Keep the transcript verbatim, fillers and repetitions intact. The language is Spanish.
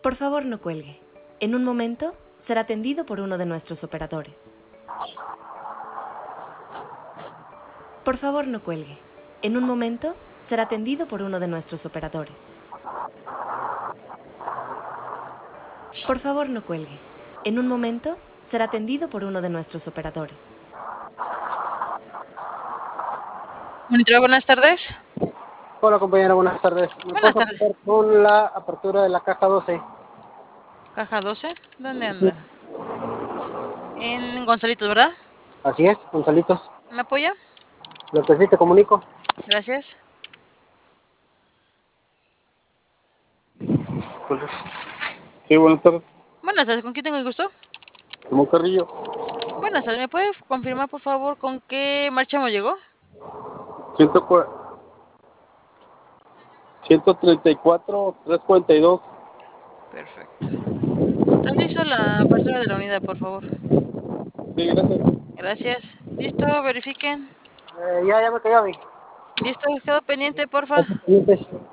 Por favor, no cuelgue. En un momento será atendido por uno de nuestros operadores. Por favor, no cuelgue. En un momento será atendido por uno de nuestros operadores. Por favor, no cuelgue. En un momento será atendido por uno de nuestros operadores. Monitor, buenas tardes. Hola compañera, buenas tardes. ¿Me Buenas puedes tardes. apuntar con la apertura de la caja doce? Caja doce, ¿dónde anda? En Gonzalitos, ¿verdad? Así es, Gonzalitos. ¿Me apoya? Lo que sí te comunico. Gracias. Sí, buenas tardes. Buenas tardes, ¿con quién tengo el gusto? Simón Carrillo. Buenas tardes, ¿me puede confirmar por favor con qué marchamo llegó? ciento treinta y cuatro, trescientos cuarenta y dos. Perfecto. Realizo la apertura de la unidad, por favor. Sí, gracias. Gracias. Listo, verifiquen. Eh, ya, ya me quedé a mí. Listo, quedo pendiente, porfa. Pendientes.